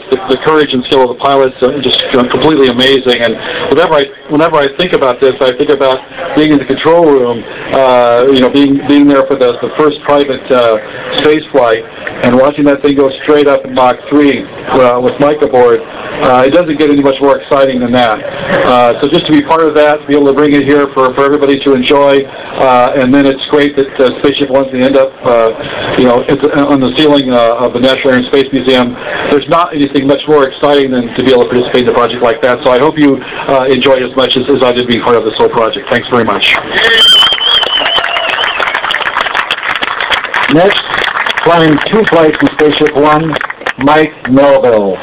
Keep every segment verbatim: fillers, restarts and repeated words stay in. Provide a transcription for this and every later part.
the, the courage and skill of the pilots are just completely amazing. And whenever I whenever I think about this, I think about being in the control room, uh, you know, being being there for the, the first private uh, space flight and watching that thing go straight up in Mach three uh, with Mike aboard. Uh, it doesn't get any much more exciting than that. Uh, so just to be part of that, to be able to bring it here for, for everybody to enjoy, uh, and then it's great that uh, Spaceship One's going to end up, uh, you know, it's on the ceiling uh, of the National Air and Space Museum. There's not anything much more exciting than to be able to participate in a project like that. So I hope you uh, enjoy it as much as, as I did being part of this whole project. Thanks very much. Next, flying two flights in Spaceship One, Mike Melville.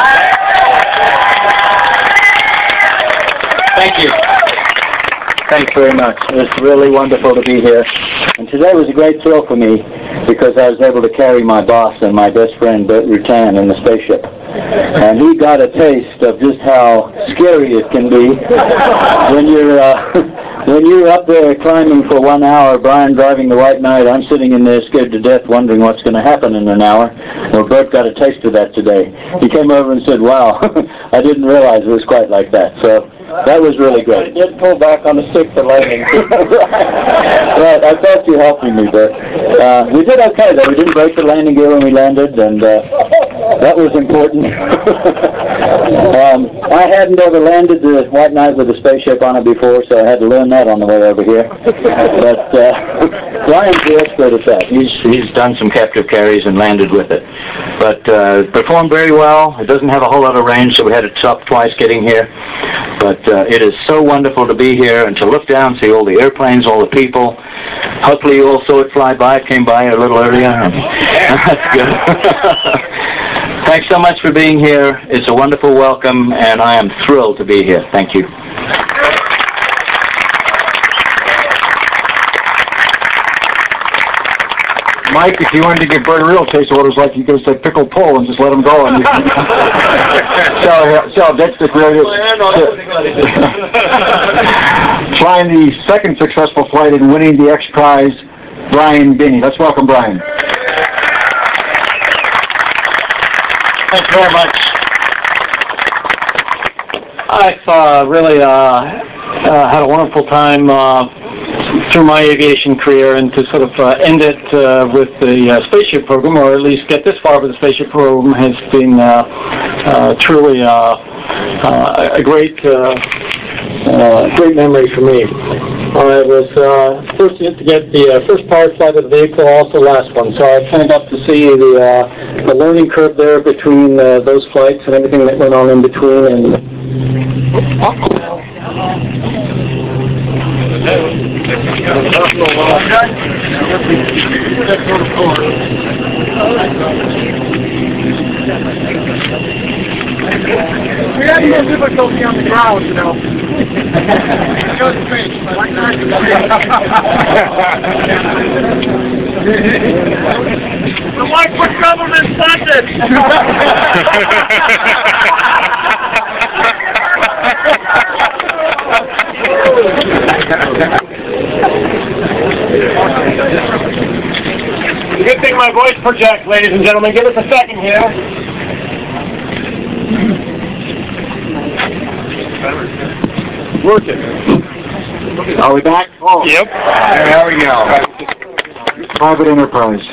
Thank you. Thanks very much. It's really wonderful to be here. And today was a great thrill for me because I was able to carry my boss and my best friend, Bert Rutan, in the spaceship. And he got a taste of just how scary it can be when you're uh, when you're up there climbing for one hour, Brian driving the White Knight, I'm sitting in there scared to death wondering what's going to happen in an hour. Well, Bert got a taste of that today. He came over and said, wow, I didn't realize it was quite like that. So that was really good. I did pull back on the stick for landing. Right, I thought you helped me, Bert. Uh, we did okay, though. We didn't break the landing gear when we landed, and uh, that was important. um, I hadn't ever landed the White Knight with a spaceship on it before, so I had to learn that on the way over here. But uh, Brian's the expert at that. He's, he's done some captive carries and landed with it. But uh, performed very well. It doesn't have a whole lot of range, so we had to stop twice getting here. But uh, it is so wonderful to be here and to look down, see all the airplanes, all the people. Hopefully you all saw it fly by. It came by a little earlier. That's good. Thanks so much for being here. It's a wonderful welcome, and I am thrilled to be here. Thank you. Mike, if you wanted to give Bert a real taste of what it was like, you could have said pickle pull and just let him go. And you so, so that's the greatest. Flying the second successful flight and winning the X Prize, Brian Binney. Let's welcome Brian. Thanks very much. I've uh, really uh, uh, had a wonderful time uh, through my aviation career, and to sort of uh, end it uh, with the uh, spaceship program, or at least get this far with the spaceship program, has been uh, uh, truly uh, uh, a great, uh, uh, great memory for me. I was uh, fortunate to get the uh, first powered flight of the vehicle, also the last one, so I kind of got to see the, uh, the learning curve there between uh, those flights and everything that went on in between. And we had more difficulty on the ground, you know. It was strange, but like that. The white foot government funded. Good thing my voice projects, ladies and gentlemen. Give us a second here. Working. Are we back? Oh. Yep. There we go. Private enterprise.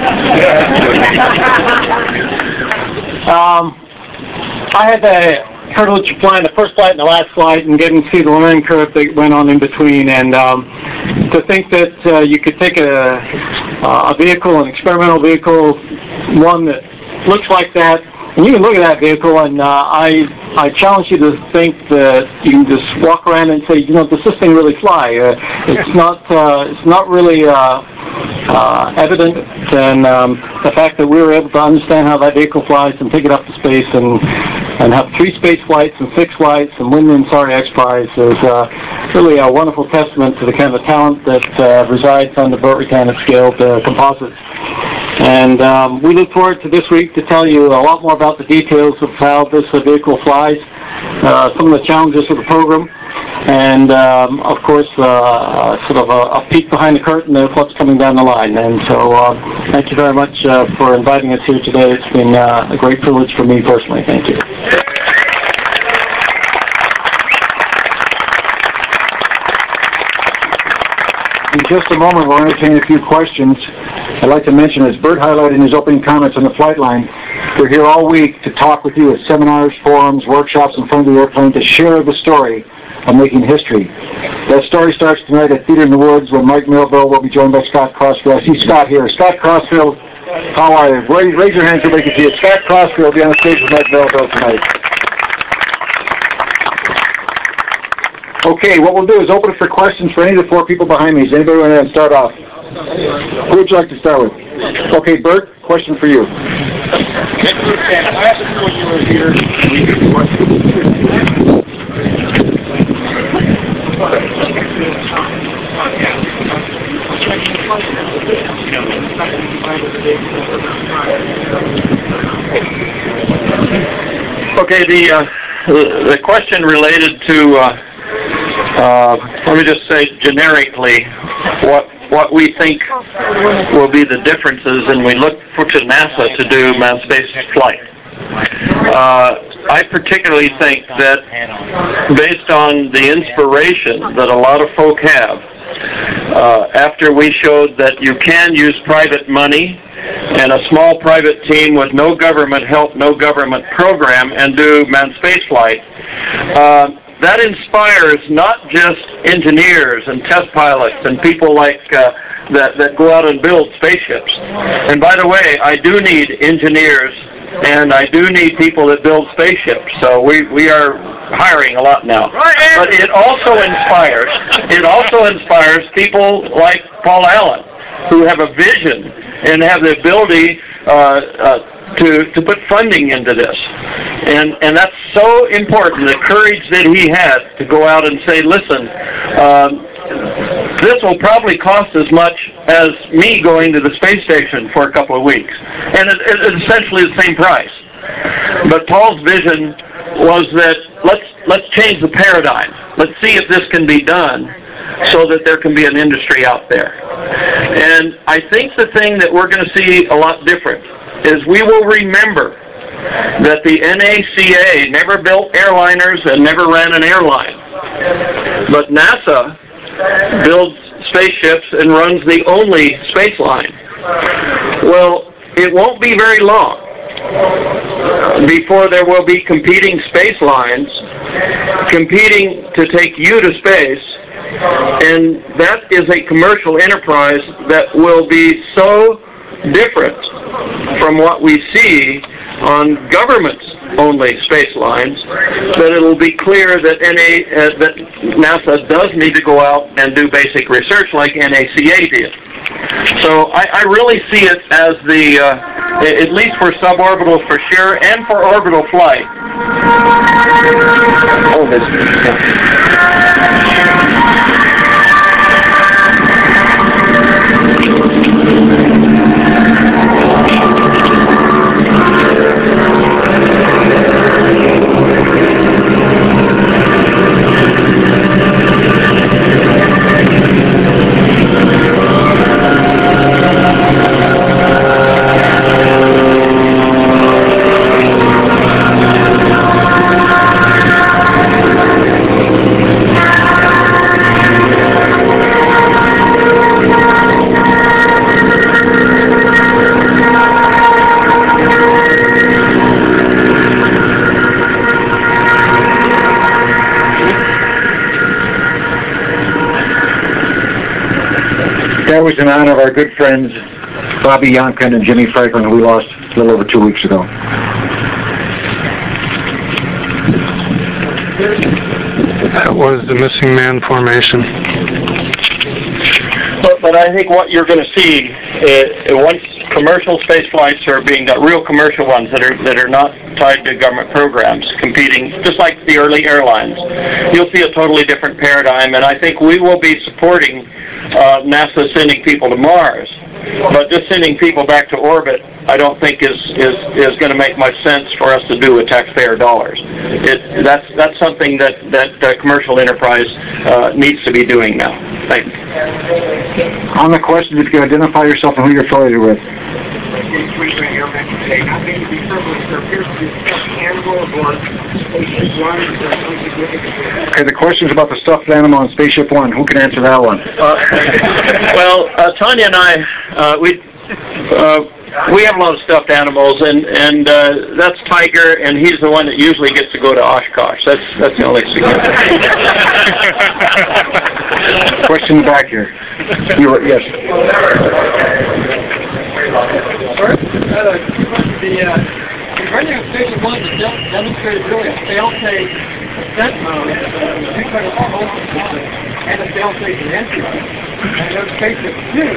um, I had the privilege of flying the first flight and the last flight and getting to see the learning curve that went on in between, and um, to think that uh, you could take a, a vehicle, an experimental vehicle, one that looks like that, and you can look at that vehicle, and uh, I I challenge you to think that you can just walk around and say, you know, does this thing really fly? Uh, it's not uh, it's not really uh, uh, evident, and um, the fact that we were able to understand how that vehicle flies and take it up to space and and have three space flights and six flights and win the Ansari X Prize is uh, really a wonderful testament to the kind of talent that uh, resides on the Burt Rutan scaled uh, composites. And um, we look forward to this week to tell you a lot more about the details of how this uh, vehicle flies, uh, some of the challenges of the program, and um, of course, uh, sort of a, a peek behind the curtain of what's coming down the line. And so, uh, thank you very much uh, for inviting us here today. It's been uh, a great privilege for me personally. Thank you. In just a moment, we'll entertain a few questions. I'd like to mention, as Bert highlighted in his opening comments on the flight line, we're here all week to talk with you at seminars, forums, workshops in front of the airplane to share the story of making history. That story starts tonight at Theater in the Woods, when Mike Melville will be joined by Scott Crossfield. I see Scott here. Scott Crossfield, how are you? Raise, raise your hand so they can see it. Scott Crossfield will be on the stage with Mike Melville tonight. Okay, what we'll do is open it for questions for any of the four people behind me. Does anybody want to start off? Who would you like to start with? Okay, Bert, question for you. Last year when you were here, we did what? Okay, the uh, the question related to uh, uh, let me just say generically what what we think will be the differences, and we look for to NASA to do manned space flight. Uh, I particularly think that based on the inspiration that a lot of folk have, uh, after we showed that you can use private money and a small private team with no government help, no government program, and do manned space flight, uh, that inspires not just engineers and test pilots and people like uh, that, that go out and build spaceships. And by the way, I do need engineers and I do need people that build spaceships. So we, we are hiring a lot now. But it also inspires, it also inspires people like Paul Allen, who have a vision and have the ability uh, uh, to, to put funding into this. And, and that's so important, the courage that he had to go out and say, listen, um, this will probably cost as much as me going to the space station for a couple of weeks. And it, it, it's essentially the same price. But Paul's vision was that let's, let's change the paradigm. Let's see if this can be done so that there can be an industry out there. And I think the thing that we're going to see a lot different is we will remember that the N A C A never built airliners and never ran an airline. But NASA builds spaceships and runs the only space line. Well, it won't be very long before there will be competing space lines competing to take you to space, and that is a commercial enterprise that will be so different from what we see on government-only space lines that it will be clear that N A, uh, that NASA does need to go out and do basic research like N A C A did. So I, I really see it as the, uh, at least for suborbital for sure, and for orbital flight. Oh, this. That was in honor of our good friends Bobby Yonkin and Jimmy Franklin, who we lost a little over two weeks ago. That was the missing man formation. But, but I think what you're going to see is, once commercial space flights are being done, real commercial ones that are that are not tied to government programs, competing just like the early airlines, you'll see a totally different paradigm. And I think we will be supporting uh, NASA sending people to Mars, but just sending people back to orbit I don't think is is is going to make much sense for us to do with taxpayer dollars. It that's that's something that that uh, commercial enterprise uh, needs to be doing now. Thanks. On the question, if you can identify yourself and who you're affiliated with. Okay, the question is about the stuffed animal on Spaceship One. Who can answer that one? Uh, well, uh, Tanya and I, uh, we uh, we have a lot of stuffed animals, and and uh, that's Tiger, and he's the one that usually gets to go to Oshkosh. That's that's the only significant. Question back here. You were, yes. The uh, running of Station One demonstrated really a fail-safe ascent mode, two hundred volts, and a fail-safe entry. And those Spaceship Two.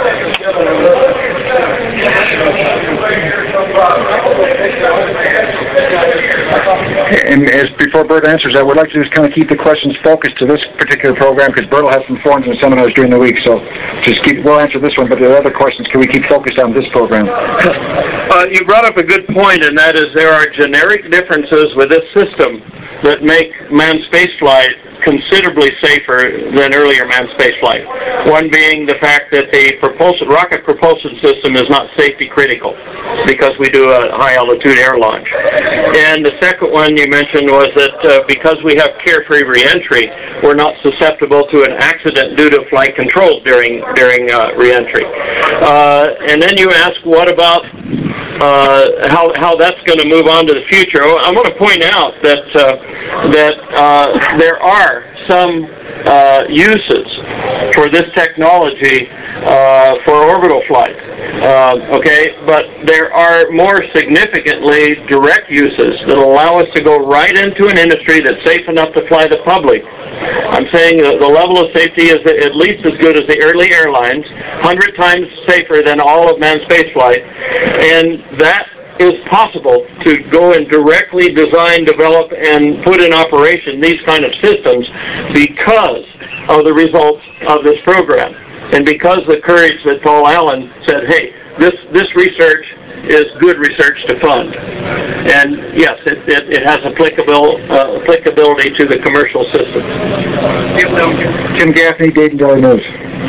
And as before Bert answers that, we'd like to just kind of keep the questions focused to this particular program because Bert will have some forums and seminars during the week. So just keep. We'll answer this one, but the other questions can we keep focused on this program? Uh, you brought up a good point, and that is there are generic differences with this system that make manned spaceflight considerably safer than earlier manned spaceflight. One being the fact that the propulsion, rocket propulsion system is not safety critical because we do a high altitude air launch. And the second one you mentioned was that uh, because we have carefree reentry, we're not susceptible to an accident due to flight controls during during uh, reentry. Uh, and then you ask, what about uh, how how that's going to move on to the future? I want to point out that uh, that uh, there are some uh, uses for this technology uh, for orbital flight. Uh, okay, but there are more significantly direct uses that allow us to go right into an industry that's safe enough to fly the public. I'm saying that the level of safety is at least as good as the early airlines, one hundred times safer than all of manned spaceflight, and that is possible to go and directly design, develop, and put in operation these kind of systems because of the results of this program. And because the courage that Paul Allen said, hey, this, this research is good research to fund. And yes, it, it, it has applicable, uh, applicability to the commercial system. Tim Gaffney, Dayton Daily News.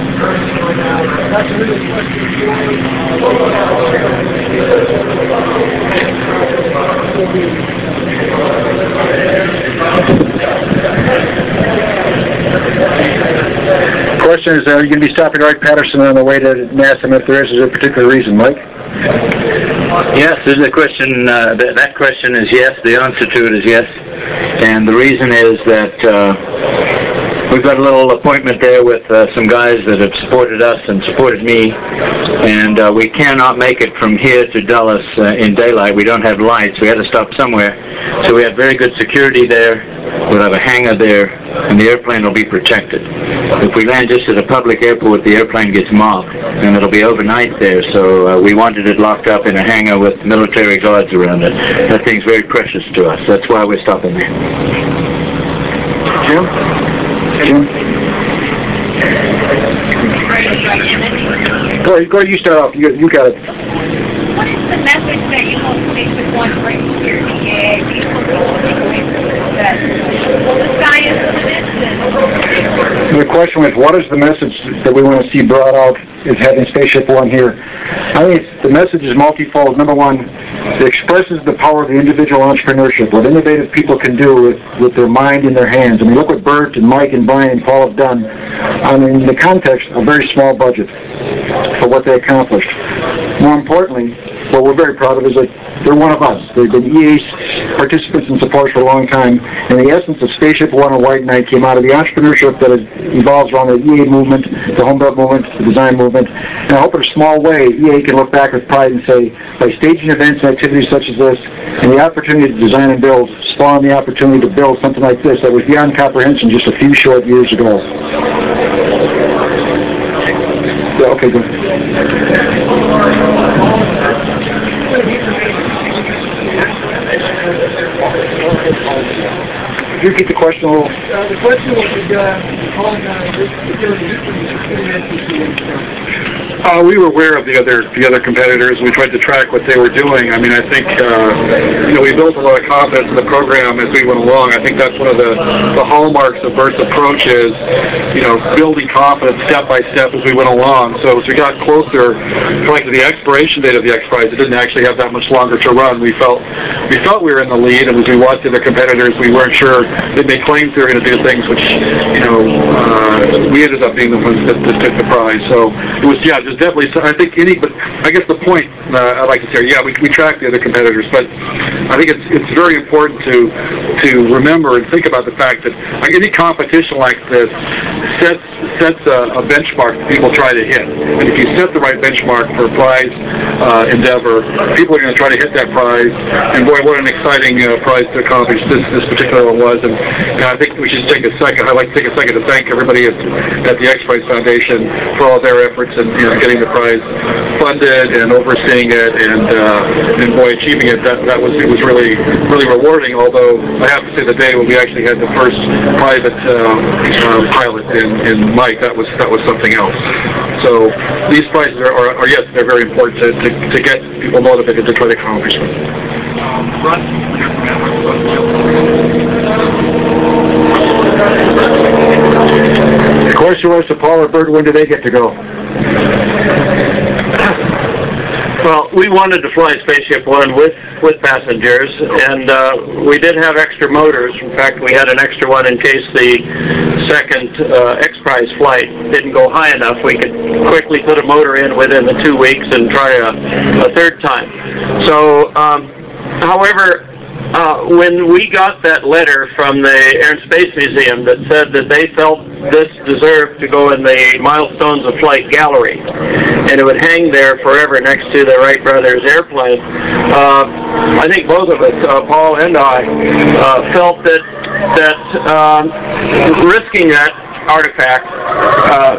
Question is, are you going to be stopping Wright Patterson on the way to NASA? And if there is, is there a particular reason, Mike? Yes, there's a question. Uh, that, that question is yes. The answer to it is yes. And the reason is that uh, we've got a little appointment there with uh, some guys that have supported us and supported me, and uh, we cannot make it from here to Dulles uh, in daylight. We don't have lights. We had to stop somewhere. So we have very good security there. We'll have a hangar there, and the airplane will be protected. If we land just at a public airport, the airplane gets mobbed, and it'll be overnight there. So uh, we wanted it locked up in a hangar with military guards around it. That thing's very precious to us. That's why we're stopping there. Jim? Jim? Go ahead, go ahead, you start off. You, you got it. What is the message that you hope Spaceship One brings here to the A A people? That well, the sky is the limit. The question was, what is the message that we want to see brought out is having Spaceship One here? I think it's, the message is multifold. Number one, it expresses the power of the individual entrepreneurship, what innovative people can do with, with their mind in their hands. I mean, look what Bert and Mike and Brian and Paul have done. I mean, in the context of a very small budget for what they accomplished. More importantly, what we're very proud of is that they're one of us. They've been E A participants and supporters for a long time, and the essence of Spaceship One and White Knight came out of the entrepreneurship that evolves around the E A movement, the Homebelt movement, the design movement. And I hope in a small way, E A can look back with pride and say, by staging events and activities such as this, and the opportunity to design and build, spawn the opportunity to build something like this that was beyond comprehension just a few short years ago. Yeah, okay, good. Could you repeat the question a little? Uh, the question was uh, on uh, this particular Uh, we were aware of the other the other competitors. We tried to track what they were doing. I mean, I think uh, you know we built a lot of confidence in the program as we went along. I think that's one of the, the hallmarks of Bert's approach is you know building confidence step by step as we went along. So as we got closer, like to the expiration date of the X Prize, it didn't actually have that much longer to run. We felt we felt we were in the lead, and as we watched the other competitors, we weren't sure they made claims they were going to do things, which you know uh, we ended up being the ones that, that took the prize. So it was yeah. There's definitely, I think any, but I guess the point uh, I'd like to say, yeah, we, we track the other competitors, but I think it's it's very important to to remember and think about the fact that like any competition like this sets sets a, a benchmark that people try to hit. And if you set the right benchmark for a prize uh, endeavor, people are going to try to hit that prize. And boy, what an exciting uh, prize to accomplish this this particular one was. And, and I think we should take a second. I'd like to take a second to thank everybody at, at the X Prize Foundation for all their efforts and you know, getting the prize funded and overseeing it, and uh, and boy, achieving it, that that was it was really really rewarding. Although I have to say, the day when we actually had the first private uh, uh, pilot in, in Mike, that was that was something else. So these prizes are, are, are yes, they're very important to, to to get people motivated to try to accomplish them. Of course, yours to Paul or Bert. When do they get to go? Well, we wanted to fly Spaceship One with with passengers, and uh, we did have extra motors. In fact, we had an extra one in case the second uh, X Prize flight didn't go high enough. We could quickly put a motor in within the two weeks and try a, a third time. So, um, however, Uh, when we got that letter from the Air and Space Museum that said that they felt this deserved to go in the Milestones of Flight gallery, and it would hang there forever next to the Wright brothers airplane, uh, I think both of us, uh, Paul and I, uh, felt that that um, risking that artifact uh,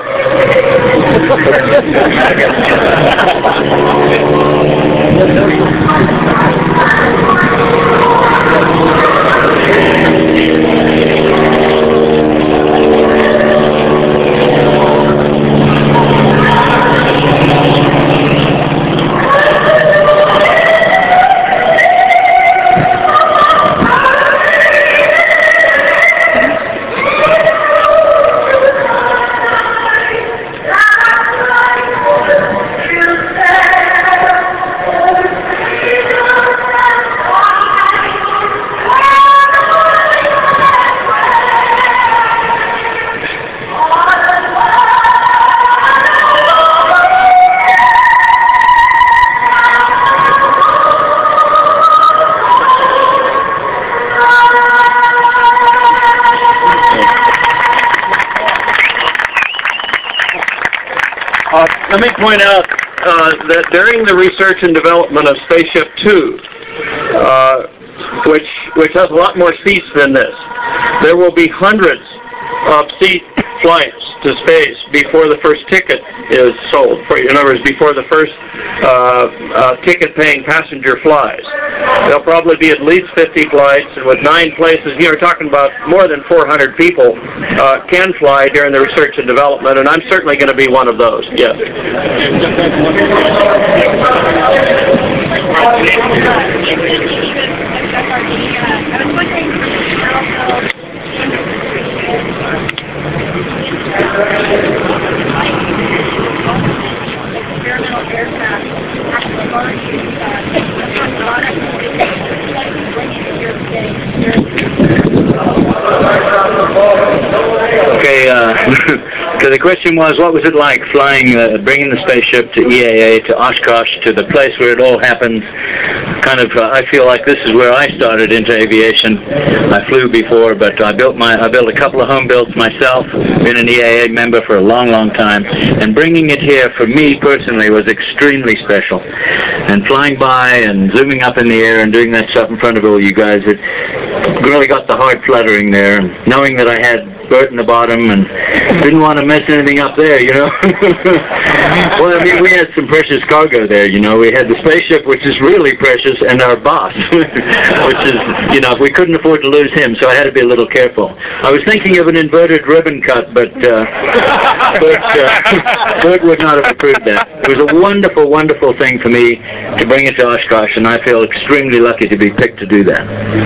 Uh, let me point out uh, that during the research and development of Spaceship Two, uh, which which has a lot more seats than this, there will be hundreds of seat flights to space before the first ticket is sold. For, in other words, before the first uh, uh, ticket-paying passenger flies. There'll probably be at least fifty flights, and with nine places, you know, we're talking about more than four hundred people uh, can fly during the research and development, and I'm certainly going to be one of those, yes. Okay, uh, so the question was, what was it like flying, uh, bringing the spaceship to E A A, to Oshkosh, to the place where it all happened? Kind of, uh, I feel like this is where I started into aviation. I flew before, but I built my, I built a couple of home builds myself, been an E A A member for a long, long time, and bringing it here for me personally was extremely special. And flying by and zooming up in the air and doing that stuff in front of all you guys, it really got the heart fluttering there. And knowing that I had Bert in the bottom, and didn't want to mess anything up there, you know. Well, I mean, we had some precious cargo there, you know. We had the spaceship, which is really precious, and our boss, which is, you know, we couldn't afford to lose him, so I had to be a little careful. I was thinking of an inverted ribbon cut, but uh, Bert, uh, Bert would not have approved that. It was a wonderful, wonderful thing for me to bring it to Oshkosh, and I feel extremely lucky to be picked to do that.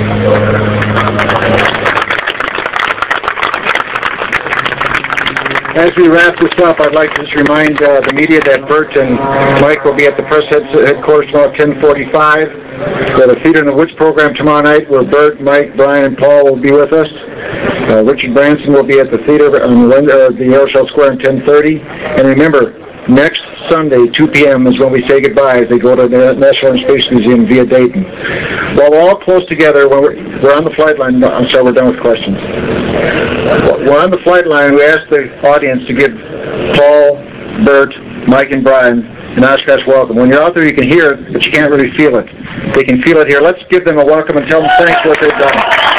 As we wrap this up, I'd like to just remind uh, the media that Bert and Mike will be at the press head headquarters tomorrow at ten forty-five. We have a Theater in the Woods program tomorrow night where Bert, Mike, Brian, and Paul will be with us. Uh, Richard Branson will be at the theater on uh, the Aeroshell Square at ten thirty. And remember, next Sunday, two p m is when we say goodbye as they go to the National Air and Space Museum via Dayton. While we're all close together, when we're, we're on the flight line, I'm sorry, we're done with questions. We're on the flight line, we ask the audience to give Paul, Bert, Mike, and Brian an Oshkosh welcome. When you're out there, you can hear it, but you can't really feel it. They can feel it here. Let's give them a welcome and tell them thanks for what they've done.